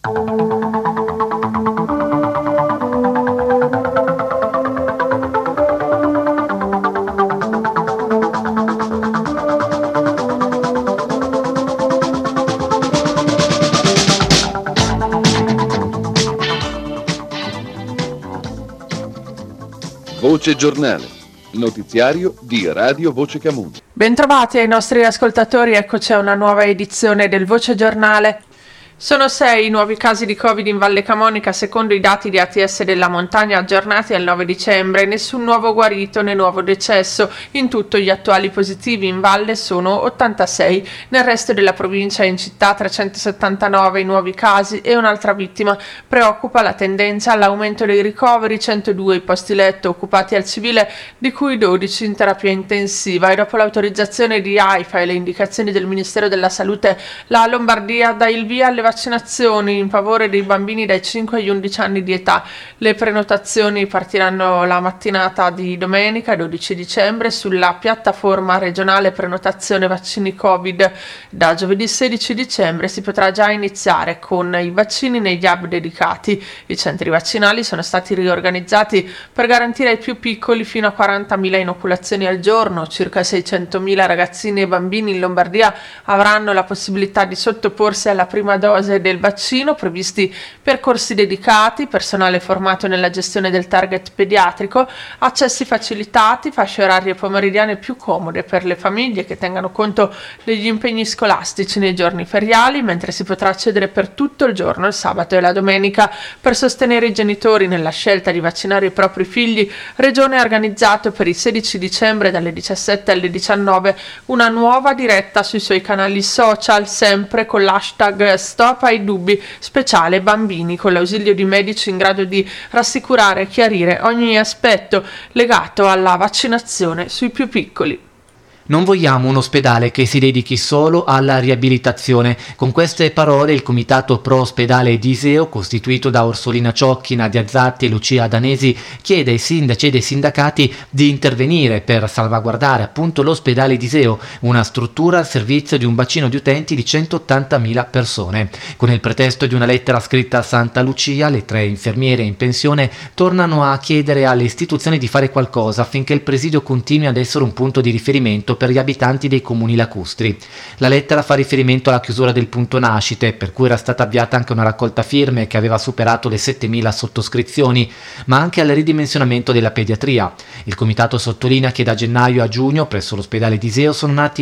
Voce Giornale, notiziario di Radio Voce Camuso. Bentrovati ai nostri ascoltatori, eccoci a una nuova edizione del Voce Giornale. Sono 6 i nuovi casi di Covid in Valle Camonica secondo i dati di ATS della Montagna aggiornati al 9 dicembre. Nessun nuovo guarito né nuovo decesso. In tutto gli attuali positivi in valle sono 86. Nel resto della provincia e in città 379 i nuovi casi e un'altra vittima. Preoccupa la tendenza all'aumento dei ricoveri, 102 i posti letto occupati al civile, di cui 12 in terapia intensiva. E dopo l'autorizzazione di AIFA e le indicazioni del Ministero della Salute, la Lombardia dà il via alle vaccinazioni in favore dei bambini dai 5 agli 11 anni di età. Le prenotazioni partiranno la mattinata di domenica 12 dicembre sulla piattaforma regionale prenotazione vaccini Covid. Da giovedì 16 dicembre si potrà già iniziare con i vaccini negli hub dedicati. I centri vaccinali sono stati riorganizzati per garantire ai più piccoli fino a 40.000 inoculazioni al giorno. Circa 600.000 ragazzini e bambini in Lombardia avranno la possibilità di sottoporsi alla prima dose del vaccino, previsti percorsi dedicati, personale formato nella gestione del target pediatrico, accessi facilitati, fasce orarie pomeridiane più comode per le famiglie che tengano conto degli impegni scolastici nei giorni feriali, mentre si potrà accedere per tutto il giorno, il sabato e la domenica. Per sostenere i genitori nella scelta di vaccinare i propri figli, Regione ha organizzato per il 16 dicembre dalle 17 alle 19 una nuova diretta sui suoi canali social, sempre con l'hashtag Stop ai dubbi speciale bambini, con l'ausilio di medici in grado di rassicurare e chiarire ogni aspetto legato alla vaccinazione sui più piccoli. Non vogliamo un ospedale che si dedichi solo alla riabilitazione. Con queste parole il Comitato Pro Ospedale di Iseo, costituito da Orsolina Ciocchi, Nadia Zatti e Lucia Danesi, chiede ai sindaci e ai sindacati di intervenire per salvaguardare appunto l'ospedale di Iseo, una struttura al servizio di un bacino di utenti di 180.000 persone. Con il pretesto di una lettera scritta a Santa Lucia, le 3 infermiere in pensione tornano a chiedere alle istituzioni di fare qualcosa affinché il presidio continui ad essere un punto di riferimento per gli abitanti dei comuni lacustri. La lettera fa riferimento alla chiusura del punto nascite, per cui era stata avviata anche una raccolta firme che aveva superato le 7.000 sottoscrizioni, ma anche al ridimensionamento della pediatria. Il comitato sottolinea che da gennaio a giugno presso l'ospedale di Iseo sono nati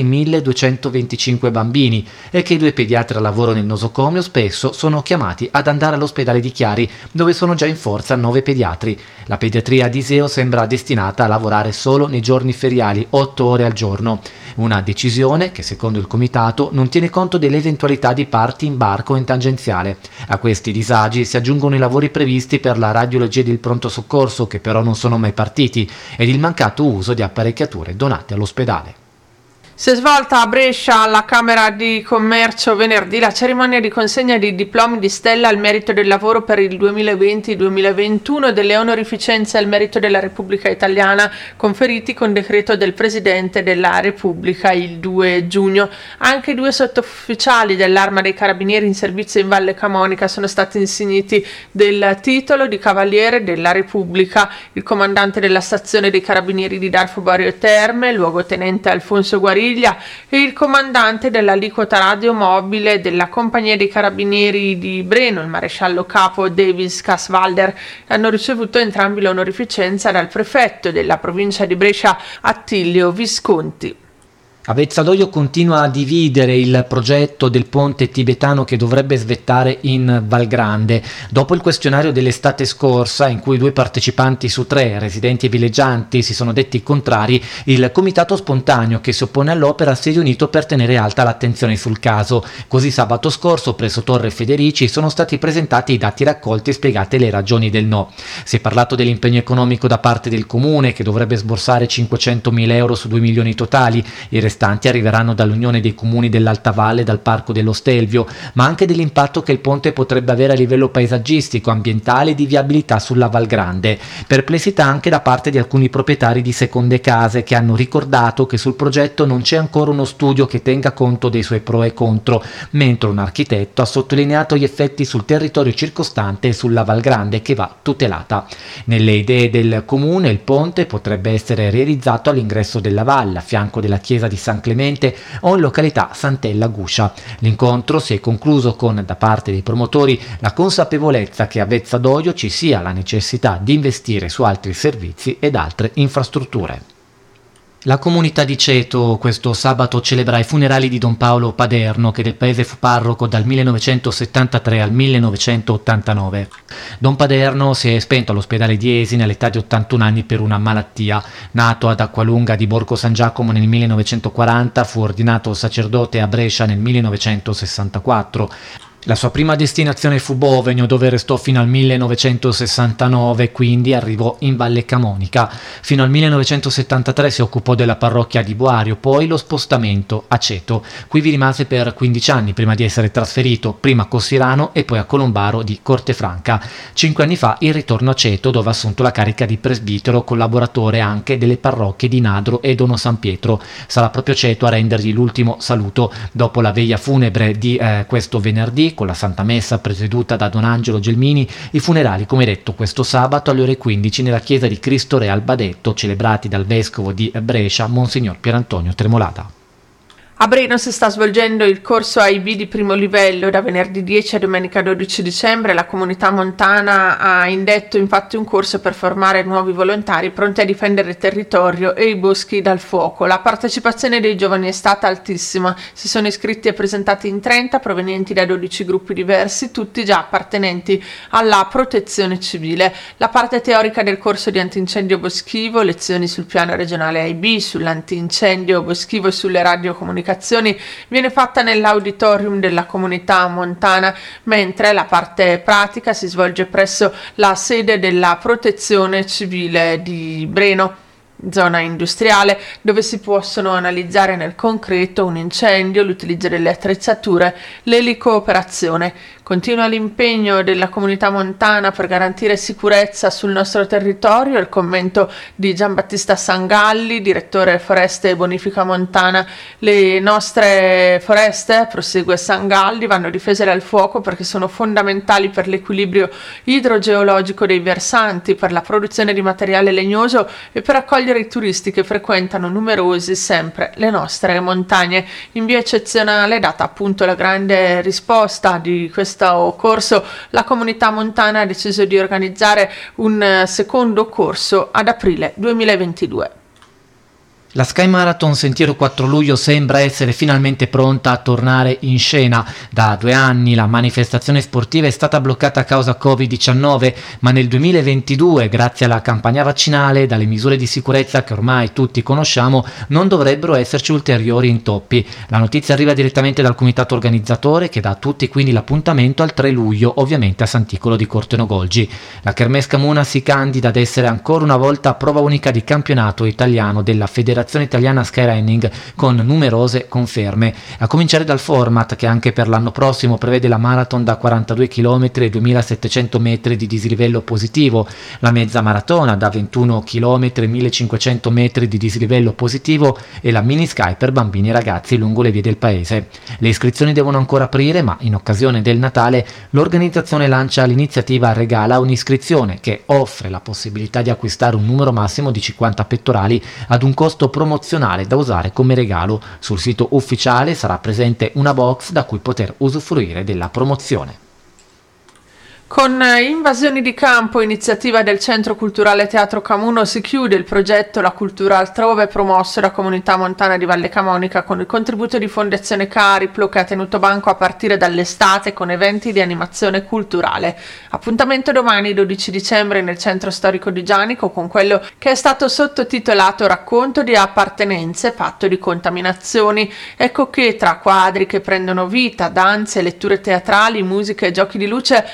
1.225 bambini e che i 2 pediatri a lavoro nel nosocomio spesso sono chiamati ad andare all'ospedale di Chiari, dove sono già in forza 9 pediatri. La pediatria di Iseo sembra destinata a lavorare solo nei giorni feriali, 8 ore al giorno. Una decisione che, secondo il comitato, non tiene conto delle eventualità di parti in barco o in tangenziale. A questi disagi si aggiungono i lavori previsti per la radiologia del pronto soccorso, che però non sono mai partiti, ed il mancato uso di apparecchiature donate all'ospedale. Si è svolta a Brescia, alla Camera di Commercio, venerdì la cerimonia di consegna di diplomi di stella al merito del lavoro per il 2020-2021 e delle onorificenze al merito della Repubblica Italiana, conferiti con decreto del Presidente della Repubblica il 2 giugno. Anche 2 sottufficiali dell'Arma dei Carabinieri in servizio in Valle Camonica sono stati insigniti del titolo di Cavaliere della Repubblica. Il comandante della stazione dei Carabinieri di Darfo Borio Terme, luogotenente Alfonso Guariglia, e il comandante dell'aliquota radiomobile della Compagnia dei Carabinieri di Breno, il maresciallo capo Davis Casvalder, hanno ricevuto entrambi l'onorificenza dal prefetto della provincia di Brescia Attilio Visconti. Avezzadoio continua a dividere il progetto del ponte tibetano che dovrebbe svettare in Val Grande. Dopo il questionario dell'estate scorsa, in cui 2 partecipanti su 3, residenti e villeggianti, si sono detti contrari, il comitato spontaneo che si oppone all'opera si è riunito per tenere alta l'attenzione sul caso. Così sabato scorso presso Torre Federici sono stati presentati i dati raccolti e spiegate le ragioni del no. Si è parlato dell'impegno economico da parte del comune, che dovrebbe sborsare 500.000 euro su 2 milioni totali. I restanti arriveranno dall'Unione dei Comuni dell'Alta Valle e dal Parco dello Stelvio, ma anche dell'impatto che il ponte potrebbe avere a livello paesaggistico, ambientale e di viabilità sulla Val Grande. Perplessità anche da parte di alcuni proprietari di seconde case che hanno ricordato che sul progetto non c'è ancora uno studio che tenga conto dei suoi pro e contro, mentre un architetto ha sottolineato gli effetti sul territorio circostante e sulla Val Grande che va tutelata. Nelle idee del comune il ponte potrebbe essere realizzato all'ingresso della valle, a fianco della chiesa di San Clemente o in località Sant'Ella Guscia. L'incontro si è concluso con, da parte dei promotori, la consapevolezza che a Vezza d'Oio ci sia la necessità di investire su altri servizi ed altre infrastrutture. La comunità di Ceto questo sabato celebra i funerali di Don Paolo Paderno, che del paese fu parroco dal 1973 al 1989. Don Paderno si è spento all'ospedale di Esine all'età di 81 anni per una malattia. Nato ad Acqualunga di Borgo San Giacomo nel 1940, fu ordinato sacerdote a Brescia nel 1964. La sua prima destinazione fu Bovegno, dove restò fino al 1969, quindi arrivò in Valle Camonica. Fino al 1973 si occupò della parrocchia di Boario, poi lo spostamento a Ceto. Qui vi rimase per 15 anni prima di essere trasferito prima a Cossirano e poi a Colombaro di Cortefranca. 5 anni fa il ritorno a Ceto, dove ha assunto la carica di presbitero, collaboratore anche delle parrocchie di Nadro e Dono San Pietro. Sarà proprio Ceto a rendergli l'ultimo saluto dopo la veglia funebre di questo venerdì, con la Santa Messa presieduta da Don Angelo Gelmini. I funerali, come detto, questo sabato alle ore 15 nella chiesa di Cristo Re al Badetto, celebrati dal vescovo di Brescia, Monsignor Pierantonio Tremolata. A Breno si sta svolgendo il corso AIB di primo livello. Da venerdì 10 a domenica 12 dicembre la comunità montana ha indetto infatti un corso per formare nuovi volontari pronti a difendere il territorio e i boschi dal fuoco. La partecipazione dei giovani è stata altissima, si sono iscritti e presentati in 30 provenienti da 12 gruppi diversi, tutti già appartenenti alla protezione civile. La parte teorica del corso di antincendio boschivo, lezioni sul piano regionale AIB, sull'antincendio boschivo e sulle radiocomunicazioni viene fatta nell'auditorium della comunità montana, mentre la parte pratica si svolge presso la sede della protezione civile di Breno, zona industriale, dove si possono analizzare nel concreto un incendio, l'utilizzo delle attrezzature, l'elicooperazione. Continua l'impegno della comunità montana per garantire sicurezza sul nostro territorio. Il commento di Giambattista Sangalli, direttore Foreste e Bonifica Montana. Le nostre foreste, prosegue Sangalli, vanno difese dal fuoco perché sono fondamentali per l'equilibrio idrogeologico dei versanti, per la produzione di materiale legnoso e per accogliere i turisti che frequentano numerosi sempre le nostre montagne. In via eccezionale, data appunto la grande risposta di questo corso, la comunità montana ha deciso di organizzare un secondo corso ad aprile 2022. La Sky Marathon Sentiero 4 luglio sembra essere finalmente pronta a tornare in scena. Da 2 anni la manifestazione sportiva è stata bloccata a causa Covid-19, ma nel 2022, grazie alla campagna vaccinale e dalle misure di sicurezza che ormai tutti conosciamo, non dovrebbero esserci ulteriori intoppi. La notizia arriva direttamente dal comitato organizzatore, che dà a tutti quindi l'appuntamento al 3 luglio, ovviamente a Sant'Icolo di Cortenogolgi. La Kermesse Camuna si candida ad essere ancora una volta prova unica di campionato italiano della Federazione Italiana Skyrunning, con numerose conferme, a cominciare dal format che anche per l'anno prossimo prevede la marathon da 42 km e 2700 metri di dislivello positivo, la mezza maratona da 21 km e 1500 metri di dislivello positivo e la mini sky per bambini e ragazzi lungo le vie del paese. Le iscrizioni devono ancora aprire, ma in occasione del Natale l'organizzazione lancia l'iniziativa Regala un'iscrizione, che offre la possibilità di acquistare un numero massimo di 50 pettorali ad un costo promozionale da usare come regalo. Sul sito ufficiale sarà presente una box da cui poter usufruire della promozione. Con Invasioni di campo, iniziativa del Centro Culturale Teatro Camuno, si chiude il progetto La Cultura Altrove, promosso da Comunità Montana di Valle Camonica con il contributo di Fondazione Cariplo, che ha tenuto banco a partire dall'estate con eventi di animazione culturale. Appuntamento domani 12 dicembre nel Centro Storico di Gianico con quello che è stato sottotitolato Racconto di appartenenze, patto di contaminazioni. Ecco che tra quadri che prendono vita, danze, letture teatrali, musica e giochi di luce verranno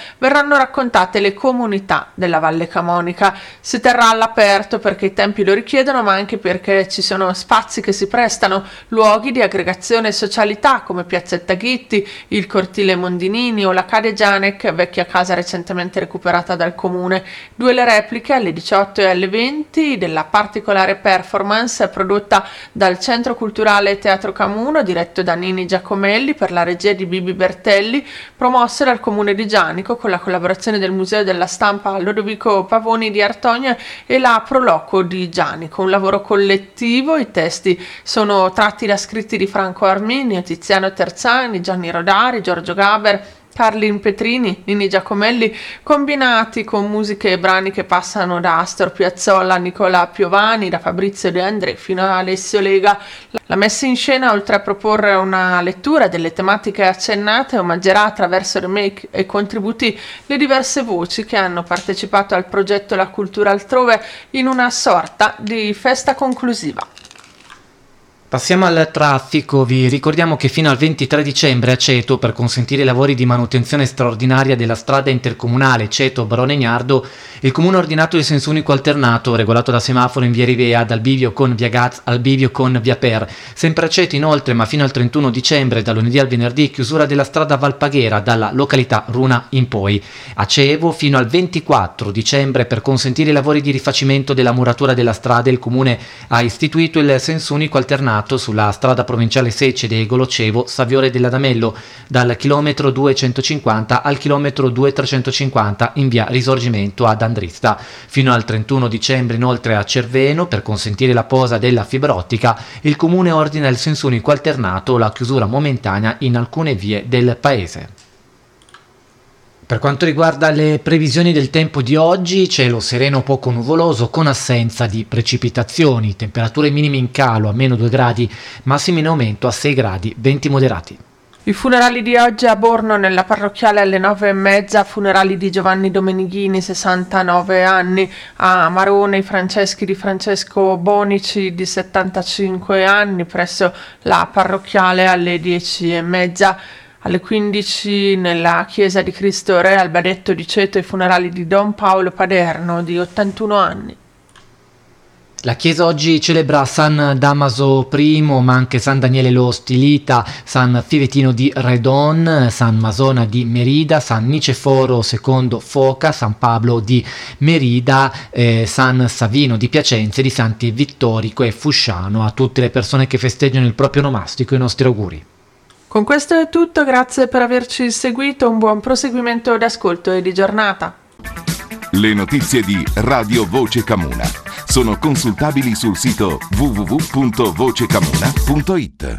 verranno raccontate le comunità della Valle Camonica. Si terrà all'aperto perché i tempi lo richiedono, ma anche perché ci sono spazi che si prestano, luoghi di aggregazione e socialità come Piazzetta Ghitti, il Cortile Mondinini o la Cadia Gianek, vecchia casa recentemente recuperata dal comune. 2 le repliche alle 18 e alle 20 della particolare performance prodotta dal Centro Culturale Teatro Camuno, diretto da Nini Giacomelli per la regia di Bibi Bertelli, promosse dal comune di Gianico con la collaborazione del Museo della Stampa Lodovico Pavoni di Artogna e la Proloco di Gianico. Un lavoro collettivo, i testi sono tratti da scritti di Franco Arminio, Tiziano Terzani, Gianni Rodari, Giorgio Gaber, Carlin Petrini, Nini Giacomelli, combinati con musiche e brani che passano da Astor Piazzolla a Nicola Piovani, da Fabrizio De André fino a Alessio Lega. La messa in scena, oltre a proporre una lettura delle tematiche accennate, omaggerà attraverso remake e contributi le diverse voci che hanno partecipato al progetto La Cultura Altrove in una sorta di festa conclusiva. Passiamo al traffico. Vi ricordiamo che fino al 23 dicembre a Ceto, per consentire i lavori di manutenzione straordinaria della strada intercomunale Ceto-Baronegnardo, il comune ha ordinato il senso unico alternato regolato da semaforo in via Rivea dal bivio con via Gaz al bivio con via Per. Sempre a Ceto inoltre, ma fino al 31 dicembre, da lunedì al venerdì, chiusura della strada Valpaghera dalla località Runa in poi. A Cevo fino al 24 dicembre, per consentire i lavori di rifacimento della muratura della strada, il comune ha istituito il senso unico alternato sulla strada provinciale Secede Cevo Saviore dell'Adamello dal chilometro 250 al chilometro 2350 in via Risorgimento ad Andrista. Fino al 31 dicembre inoltre a Cerveno, per consentire la posa della fibra ottica, il comune ordina il senso unico alternato o la chiusura momentanea in alcune vie del paese. Per quanto riguarda le previsioni del tempo di oggi, cielo sereno poco nuvoloso con assenza di precipitazioni, temperature minime in calo a meno 2 gradi, massimi in aumento a 6 gradi, venti moderati. I funerali di oggi a Borno nella parrocchiale alle 9:30, funerali di Giovanni Domenighini, 69 anni, a Marone i Franceschi di Francesco Bonici di 75 anni presso la parrocchiale alle 10:30. Alle 15 nella chiesa di Cristo Re al Badetto di Ceto i funerali di Don Paolo Paderno di 81 anni. La chiesa oggi celebra San Damaso I, ma anche San Daniele lo Stilita, San Fivetino di Redon, San Masona di Merida, San Niceforo II Foca, San Pablo di Merida, San Savino di Piacenza e di Santi Vittorico e Fusciano. A tutte le persone che festeggiano il proprio nomastico i nostri auguri. Con questo è tutto, grazie per averci seguito, un buon proseguimento d'ascolto e di giornata. Le notizie di Radio Voce Camuna sono consultabili sul sito www.vocecamuna.it.